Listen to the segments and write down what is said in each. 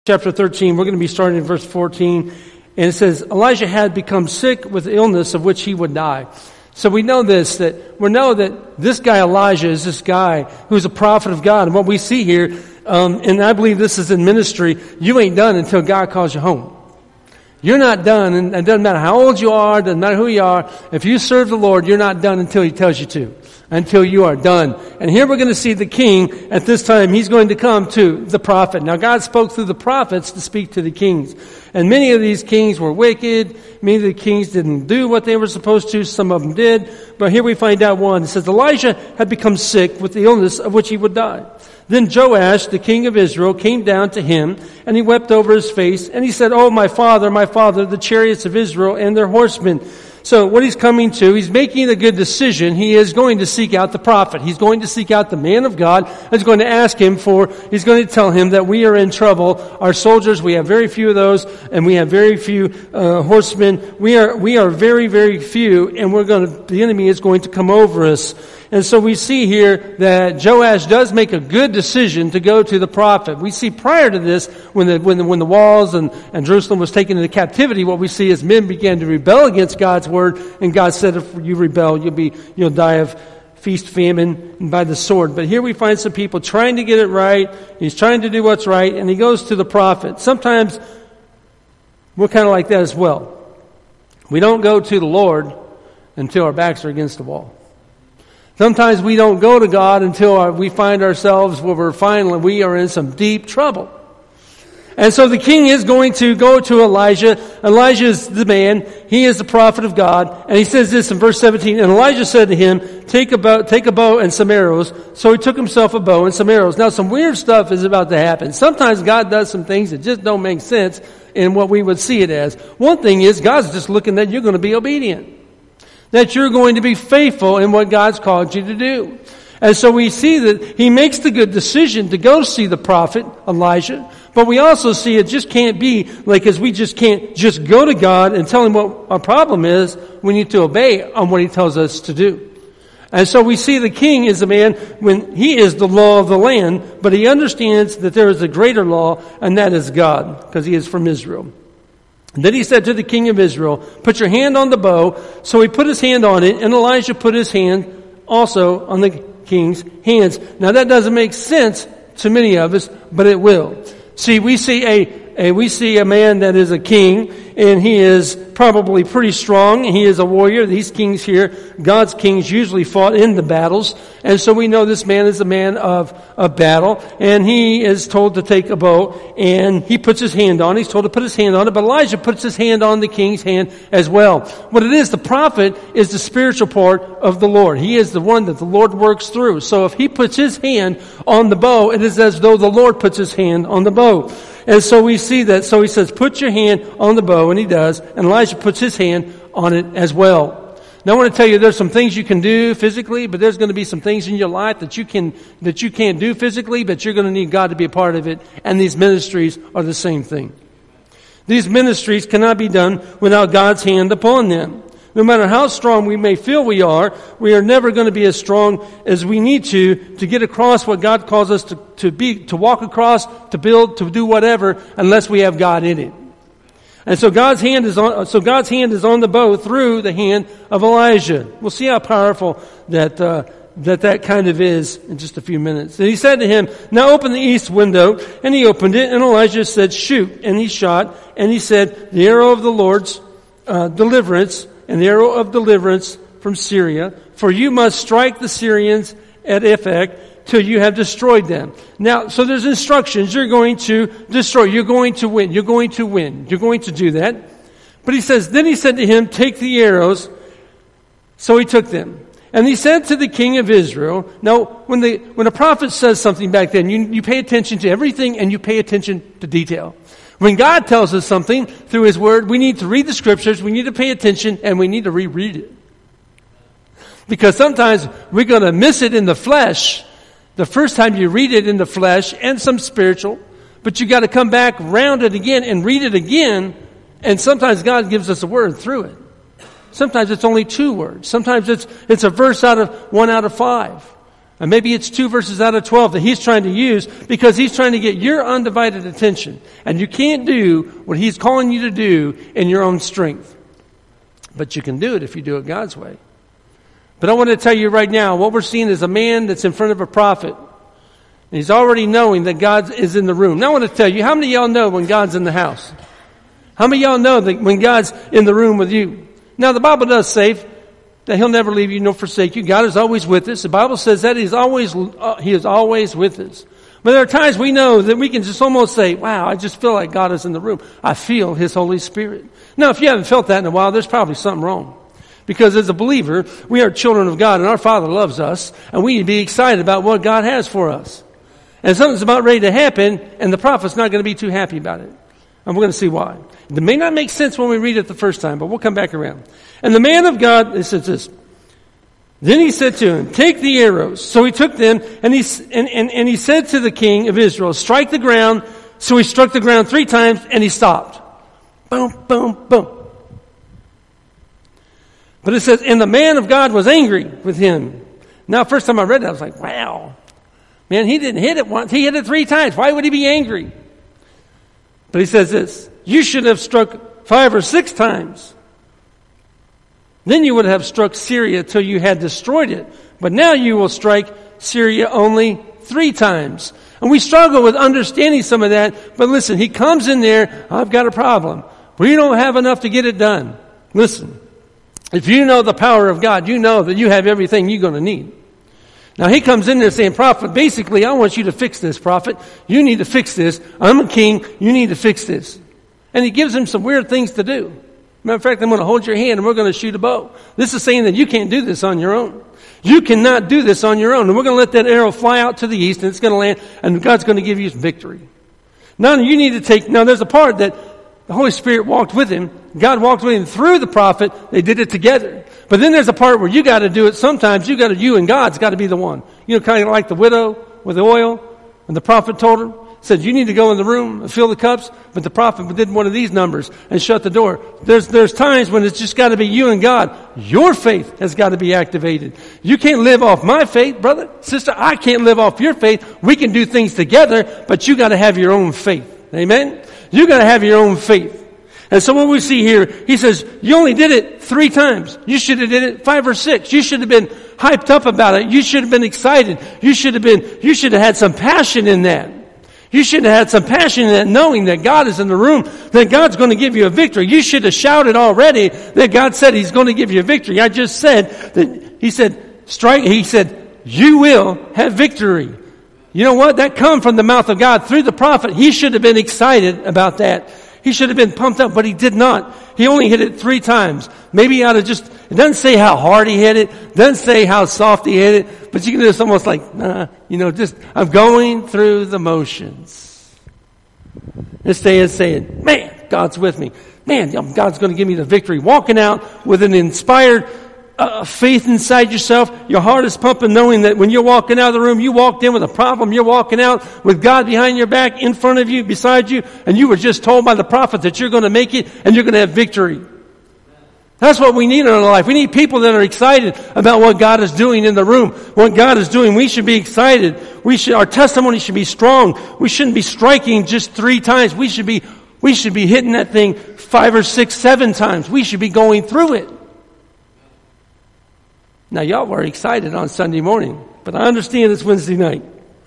Chapter 13, we're going to be starting in verse 14. And it says, Elijah had become sick with illness of which he would die. So we know this, we know that this guy Elijah is this guy who's a prophet of God. And what we see here, and I believe this is in ministry, you ain't done until God calls you home. You're not done, and it doesn't matter how old you are, doesn't matter who you are. If you serve the Lord, you're not done until He tells you to. Until you are done. And here we're going to see the king. At this time, he's going to come to the prophet. Now, God spoke through the prophets to speak to the kings. And many of these kings were wicked. Many of the kings didn't do what they were supposed to. Some of them did. But here we find out one. It says, Elijah had become sick with the illness of which he would die. Then Joash, the king of Israel, came down to him, and he wept over his face, and he said, Oh, my father, the chariots of Israel and their horsemen. So what he's coming to, he's making a good decision. He is going to seek out the prophet. He's going to seek out the man of God. He's going to ask him he's going to tell him that we are in trouble. Our soldiers, we have very few of those, and we have very few horsemen. We are very, very few, and the enemy is going to come over us. And so we see here that Joash does make a good decision to go to the prophet. We see prior to this, when the walls and Jerusalem was taken into captivity, what we see is men began to rebel against God's word, and God said, if you rebel, you'll die of feast, famine, and by the sword. But here we find some people trying to get it right. He's trying to do what's right, and he goes to the prophet. Sometimes we're kind of like that as well. We don't go to the Lord until our backs are against the wall. Sometimes we don't go to God until we find ourselves where we are in some deep trouble. And so the king is going to go to Elijah. Elijah is the man. He is the prophet of God. And he says this in verse 17, And Elijah said to him, Take a bow and some arrows. So he took himself a bow and some arrows. Now some weird stuff is about to happen. Sometimes God does some things that just don't make sense in what we would see it as. One thing is, God's just looking that you're going to be obedient. That you're going to be faithful in what God's called you to do. And so we see that he makes the good decision to go see the prophet, Elijah. But we also see it just can't be as we just can't just go to God and tell him what our problem is. We need to obey on what he tells us to do. And so we see the king is a man when he is the law of the land, but he understands that there is a greater law, and that is God, because he is from Israel. And then he said to the king of Israel, Put your hand on the bow. So he put his hand on it, and Elijah put his hand also on the king's hands. Now that doesn't make sense to many of us, but it will. See, we see a man that is a king, and he is probably pretty strong. He is a warrior. These kings here, God's kings usually fought in the battles. And so we know this man is a man of battle. And he is told to take a bow, and he puts his hand on it. He's told to put his hand on it, but Elijah puts his hand on the king's hand as well. What it is, the prophet is the spiritual part of the Lord. He is the one that the Lord works through. So if he puts his hand on the bow, it is as though the Lord puts his hand on the bow. And so we see that. So he says, put your hand on the bow, and he does. And Elijah puts his hand on it as well. Now I want to tell you there's some things you can do physically, but there's going to be some things in your life that you can't do physically, but you're going to need God to be a part of it. And these ministries are the same thing. These ministries cannot be done without God's hand upon them. No matter how strong we may feel we are never going to be as strong as we need to get across what God calls us to be, to walk across, to build, to do whatever, unless we have God in it. And so God's hand is on the bow through the hand of Elijah. We'll see how powerful that kind of is in just a few minutes. And he said to him, Now open the east window. And he opened it, and Elijah said, Shoot. And he shot, and he said, The arrow of the Lord's deliverance, an arrow of deliverance from Syria, for you must strike the Syrians at Aphek till you have destroyed them. Now, so there's instructions. You're going to destroy. You're going to win. You're going to win. You're going to do that. But then he said to him, Take the arrows. So he took them. And he said to the king of Israel, now, when a prophet says something back then, you pay attention to everything and you pay attention to detail. When God tells us something through His Word, we need to read the Scriptures, we need to pay attention, and we need to reread it. Because sometimes we're going to miss it in the flesh the first time you read it in the flesh, and some spiritual, but you got to come back, round it again, and read it again, and sometimes God gives us a word through it. Sometimes it's only 2 words. Sometimes it's a verse 1 out of 5. And maybe it's 2 verses out of 12 that he's trying to use because he's trying to get your undivided attention. And you can't do what he's calling you to do in your own strength. But you can do it if you do it God's way. But I want to tell you right now, what we're seeing is a man that's in front of a prophet. And he's already knowing that God is in the room. Now I want to tell you, how many of y'all know when God's in the house? How many of y'all know that when God's in the room with you? Now the Bible does say that he'll never leave you nor forsake you. God is always with us. The Bible says that He is always with us. But there are times we know that we can just almost say, wow, I just feel like God is in the room. I feel His Holy Spirit. Now, if you haven't felt that in a while, there's probably something wrong. Because as a believer, we are children of God and our Father loves us and we need to be excited about what God has for us. And something's about ready to happen and the prophet's not going to be too happy about it. And we're going to see why. It may not make sense when we read it the first time, but we'll come back around. And the man of God, it says this. Then he said to him, take the arrows. So he took them, and he said to the king of Israel, strike the ground. So he struck the ground 3 times, and he stopped. Boom, boom, boom. But it says, and the man of God was angry with him. Now, first time I read that, I was like, wow. Man, he didn't hit it once. He hit it 3 times. Why would he be angry? But he says this, you should have struck 5 or 6 times. Then you would have struck Syria till you had destroyed it. But now you will strike Syria only 3 times. And we struggle with understanding some of that. But listen, he comes in there, I've got a problem. We don't have enough to get it done. Listen, if you know the power of God, you know that you have everything you're going to need. Now he comes in there saying, prophet, basically I want you to fix this, prophet. You need to fix this. I'm a king. You need to fix this. And he gives him some weird things to do. Matter of fact, I'm going to hold your hand and we're going to shoot a bow. This is saying that you can't do this on your own. You cannot do this on your own. And we're going to let that arrow fly out to the east and it's going to land and God's going to give you victory. Now you need to now there's a part that the Holy Spirit walked with him. God walked with him through the prophet. They did it together. But then there's a part where you got to do it. Sometimes you and God's got to be the one. You know, kind of like the widow with the oil. And the prophet told her, said, you need to go in the room and fill the cups. But the prophet did one of these numbers and shut the door. There's times when it's just got to be you and God. Your faith has got to be activated. You can't live off my faith, brother, sister. I can't live off your faith. We can do things together, but you got to have your own faith. Amen? You got to have your own faith. And so what we see here, he says, you only did it 3 times. You should have did it 5 or 6. You should have been hyped up about it. You should have been excited. You should have had some passion in that. You should have had some passion in that, knowing that God is in the room, that God's going to give you a victory. You should have shouted already that God said He's going to give you a victory. I just said that He said, you will have victory. You know what? That come from the mouth of God through the prophet. He should have been excited about that. He should have been pumped up, but he did not. He only hit it 3 times. Maybe he ought to it doesn't say how hard he hit it, doesn't say how soft he hit it, but you can just almost like, I'm going through the motions. Instead of saying, man, God's with me. Man, God's going to give me the victory. Walking out with an inspired faith inside yourself. Your heart is pumping, knowing that when you're walking out of the room, you walked in with a problem. You're walking out with God behind your back, in front of you, beside you, and you were just told by the prophet that you're going to make it and you're going to have victory. That's what we need in our life. We need people that are excited about what God is doing in the room. What God is doing, we should be excited. Our testimony should be strong. We shouldn't be striking just 3 times. We should be hitting that thing 5 or 6, 7 times. We should be going through it. Now, y'all were excited on Sunday morning, but I understand it's Wednesday night.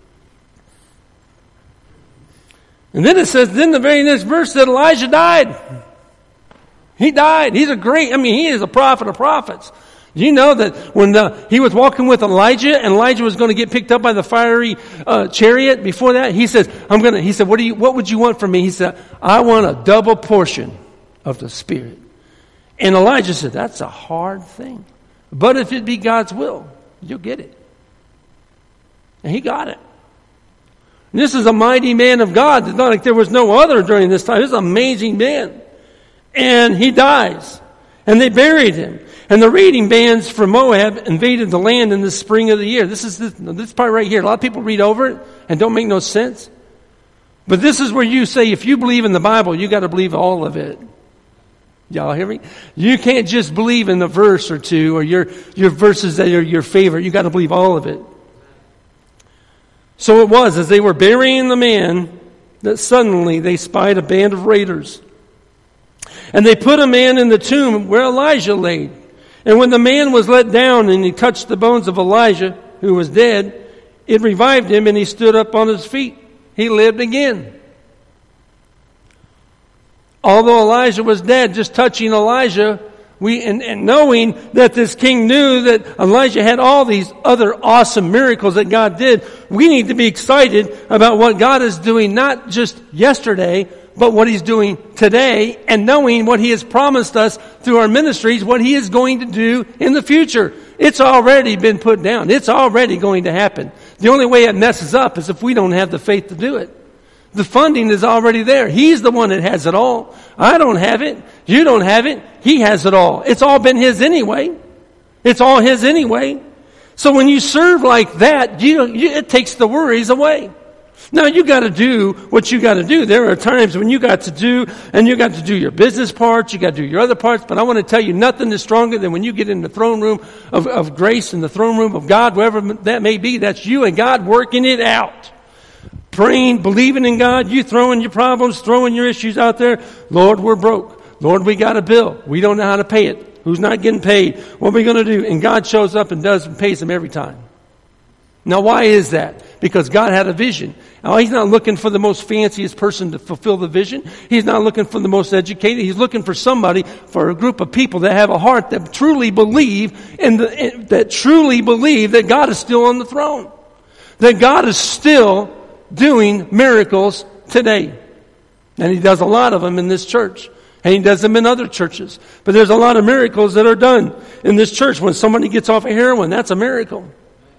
And then it says, then the very next verse said Elijah died. He died. He is a prophet of prophets. You know that when he was walking with Elijah and Elijah was going to get picked up by the fiery chariot before that, he said, what would you want from me? He said, I want a double portion of the Spirit. And Elijah said, that's a hard thing. But if it be God's will, you'll get it. And he got it. And this is a mighty man of God. It's not like there was no other during this time. This is an amazing man. And he dies. And they buried him. And the raiding bands from Moab invaded the land in the spring of the year. This part right here. A lot of people read over it and don't make no sense. But this is where you say, if you believe in the Bible, you got to believe all of it. Y'all hear me? You can't just believe in a verse or two or your verses that are your favorite. You got to believe all of it. So it was, as they were burying the man, that suddenly they spied a band of raiders. And they put a man in the tomb where Elijah lay. And when the man was let down and he touched the bones of Elijah, who was dead, it revived him and he stood up on his feet. He lived again. Although Elijah was dead, just touching Elijah, and knowing that this king knew that Elijah had all these other awesome miracles that God did, we need to be excited about what God is doing, not just yesterday, but what He's doing today, and knowing what He has promised us through our ministries, what He is going to do in the future. It's already been put down. It's already going to happen. The only way it messes up is if we don't have the faith to do it. The funding is already there. He's the one that has it all. I don't have it. You don't have it. He has it all. It's all been His anyway. It's all His anyway. So when you serve like that, it takes the worries away. Now you got to do what you got to do. There are times when you got to do your business parts, you got to do your other parts, but I want to tell you, nothing is stronger than when you get in the throne room of grace, in the throne room of God, wherever that may be. That's you and God working it out. Praying, believing in God, you throwing your problems, throwing your issues out there. Lord, we're broke. Lord, we got a bill. We don't know how to pay it. Who's not getting paid? What are we going to do? And God shows up and does and pays them every time. Now, why is that? Because God had a vision. Now, He's not looking for the most fanciest person to fulfill the vision. He's not looking for the most educated. He's looking for somebody, for a group of people that have a heart that truly believe that God is still on the throne. That God is still doing miracles today. And He does a lot of them in this church. And He does them in other churches. But there's a lot of miracles that are done in this church. When somebody gets off of heroin, that's a miracle.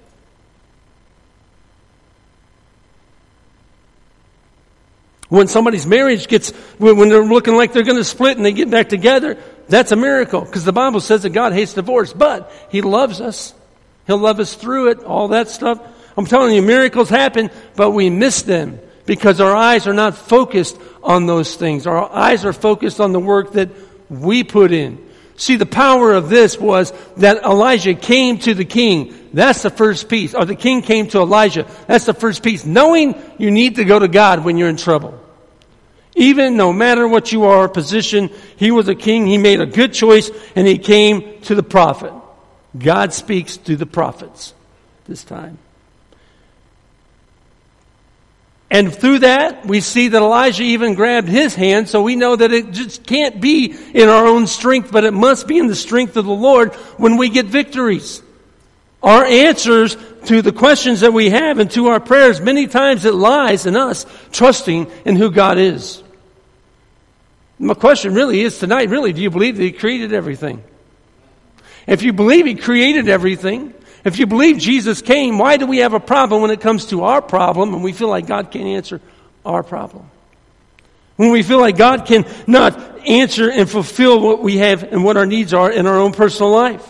When somebody's marriage when they're looking like they're going to split and they get back together, that's a miracle. Because the Bible says that God hates divorce, but He loves us. He'll love us through it, all that stuff. I'm telling you, miracles happen, but we miss them because our eyes are not focused on those things. Our eyes are focused on the work that we put in. See, the power of this was that Elijah came to the king. That's the first piece. Or the king came to Elijah. That's the first piece. Knowing you need to go to God when you're in trouble. Even no matter what you are, position, he was a king. He made a good choice and he came to the prophet. God speaks to the prophets this time. And through that, we see that Elijah even grabbed his hand, so we know that it just can't be in our own strength, but it must be in the strength of the Lord when we get victories. Our answers to the questions that we have and to our prayers, many times it lies in us trusting in who God is. My question really is tonight, do you believe that He created everything? If you believe He created everything, if you believe Jesus came, why do we have a problem when it comes to our problem and we feel like God can't answer our problem? When we feel like God cannot answer and fulfill what we have and what our needs are in our own personal life?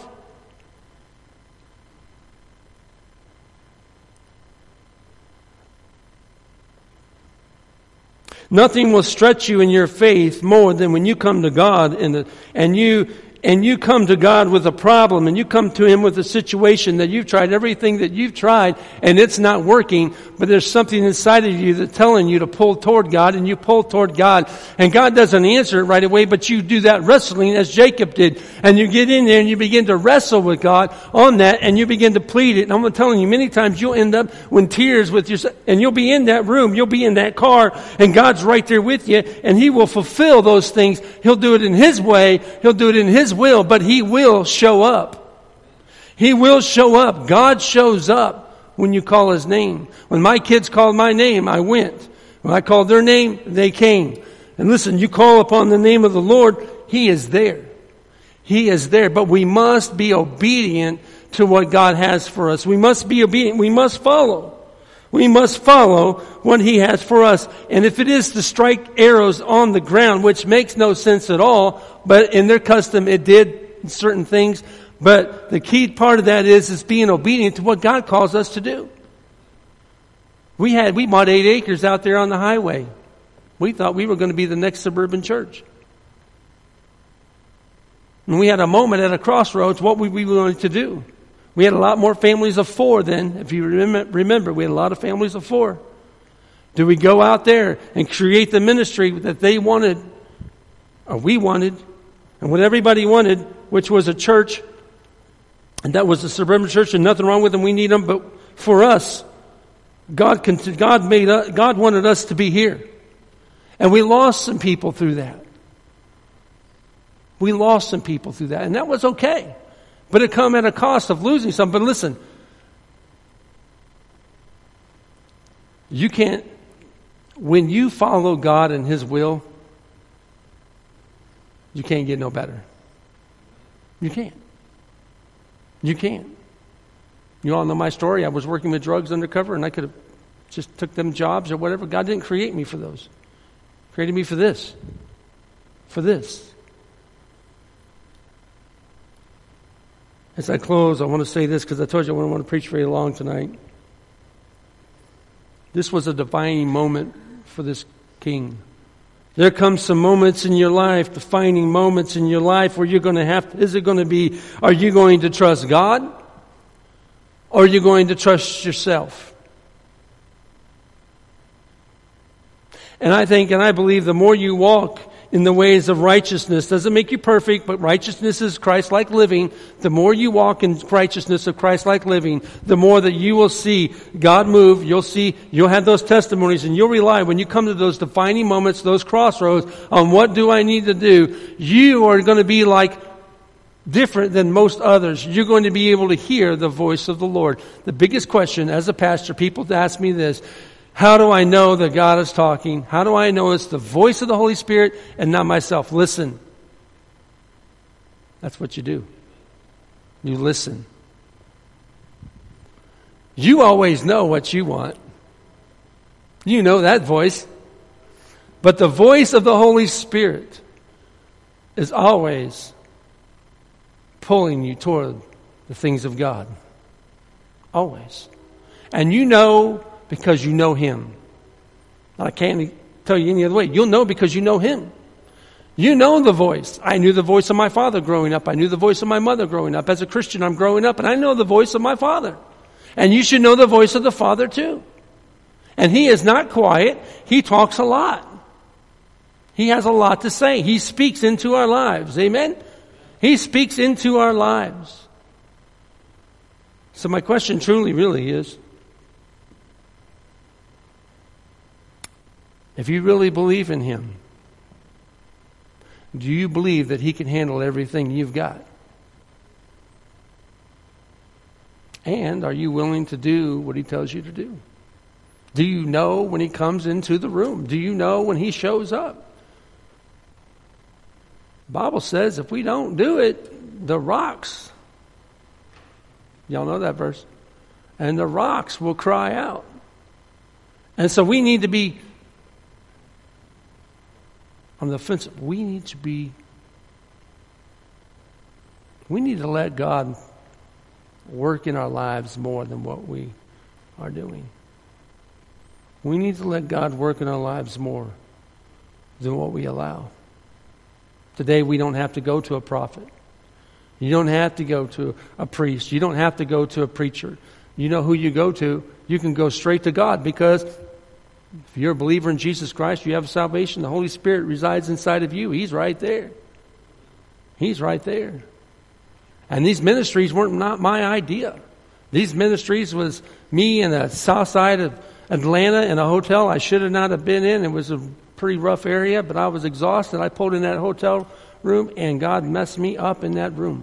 Nothing will stretch you in your faith more than when you come to God and you come to God with a problem and you come to Him with a situation that you've tried everything that you've tried and it's not working, but there's something inside of you that's telling you to pull toward God, and you pull toward God and God doesn't answer it right away, but you do that wrestling as Jacob did, and you get in there and you begin to wrestle with God on that and you begin to plead it. And I'm telling you, many times you'll end up with tears with yourself, and you'll be in that room, you'll be in that car, and God's right there with you, and He will fulfill those things. He'll do it in His way, He'll do it in His will, but He will show up. He will show up. God shows up when you call His name. When my kids called my name, I went. When I called their name, they came. And listen, you call upon the name of the Lord, He is there. He is there. But we must be obedient to what God has for us. We must be obedient. We must follow. We must follow what He has for us. And if it is to strike arrows on the ground, which makes no sense at all, but in their custom it did certain things. But the key part of that is being obedient to what God calls us to do. We bought 8 acres out there on the highway. We thought we were going to be the next suburban church. And we had a moment at a crossroads. What were we going to do? We had a lot more families of 4 then. If you remember, we had a lot of families of 4. Do we go out there and create the ministry that they wanted, or we wanted, and what everybody wanted, which was a church, and that was a suburban church, and nothing wrong with them, we need them, but for us, God wanted us to be here. And we lost some people through that. We lost some people through that, and that was okay. But it come at a cost of losing some. But listen, you can't, when you follow God and His will, you can't get no better. You can't. You can't. You all know my story. I was working with drugs undercover, and I could have just took them jobs or whatever. God didn't create me for those. He created me for this. For this. As I close, I want to say this because I told you I wouldn't want to preach very long tonight. This was a defining moment for this king. There comes some moments in your life, defining moments in your life where you're going to have to, are you going to trust God? Or are you going to trust yourself? And I think and I believe the more you walk in the ways of righteousness, doesn't make you perfect, but righteousness is Christ-like living. The more you walk in righteousness of Christ-like living, the more that you will see God move. You'll have those testimonies, and you'll rely when you come to those defining moments, those crossroads, on what do I need to do. You are going to be like different than most others. You're going to be able to hear the voice of the Lord. The biggest question as a pastor, people ask me this: how do I know that God is talking? How do I know it's the voice of the Holy Spirit and not myself? Listen. That's what you do. You listen. You always know what you want. You know that voice. But the voice of the Holy Spirit is always pulling you toward the things of God. Always. And you know because you know Him. I can't tell you any other way. You'll know because you know Him. You know the voice. I knew the voice of my father growing up. I knew the voice of my mother growing up. As a Christian, I'm growing up, and I know the voice of my Father. And you should know the voice of the Father too. And He is not quiet. He talks a lot. He has a lot to say. He speaks into our lives. Amen? He speaks into our lives. So my question truly, really is, if you really believe in Him, do you believe that He can handle everything you've got? And are you willing to do what He tells you to do? Do you know when He comes into the room? Do you know when He shows up? The Bible says if we don't do it, the rocks, y'all know that verse, and the rocks will cry out. And so we need to be on the offensive. We need to let God work in our lives more than what we are doing. We need to let God work in our lives more than what we allow. Today we don't have to go to a prophet. You don't have to go to a priest. You don't have to go to a preacher. You know who you go to. You can go straight to God, because if you're a believer in Jesus Christ, you have salvation. The Holy Spirit resides inside of you. He's right there. He's right there. And these ministries weren't not my idea. These ministries was me in the south side of Atlanta in a hotel I should have not have been in. It was a pretty rough area, but I was exhausted. I pulled in that hotel room, and God messed me up in that room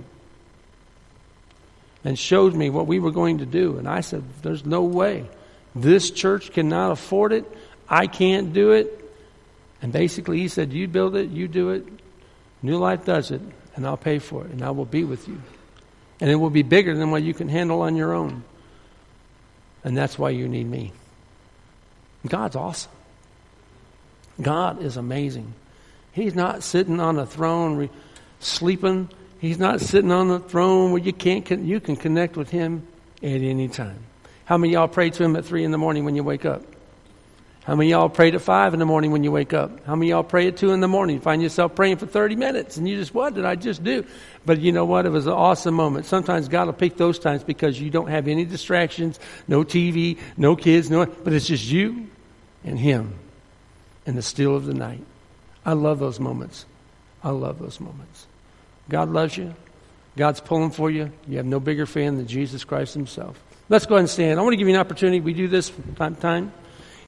and showed me what we were going to do. And I said, there's no way. This church cannot afford it. I can't do it. And basically He said, you build it, you do it. New Life does it, and I'll pay for it, and I will be with you. And it will be bigger than what you can handle on your own. And that's why you need me. God's awesome. God is amazing. He's not sitting on a throne sleeping. He's not sitting on the throne where you can connect with Him at any time. How many of y'all pray to Him at 3 a.m. when you wake up? How many of y'all prayed at 5 in the morning when you wake up? How many of y'all pray at 2 in the morning? You find yourself praying for 30 minutes and you just, what did I just do? But you know what? It was an awesome moment. Sometimes God will pick those times because you don't have any distractions, no TV, no kids, but it's just you and Him in the still of the night. I love those moments. I love those moments. God loves you. God's pulling for you. You have no bigger fan than Jesus Christ Himself. Let's go ahead and stand. I want to give you an opportunity. We do this from time to time.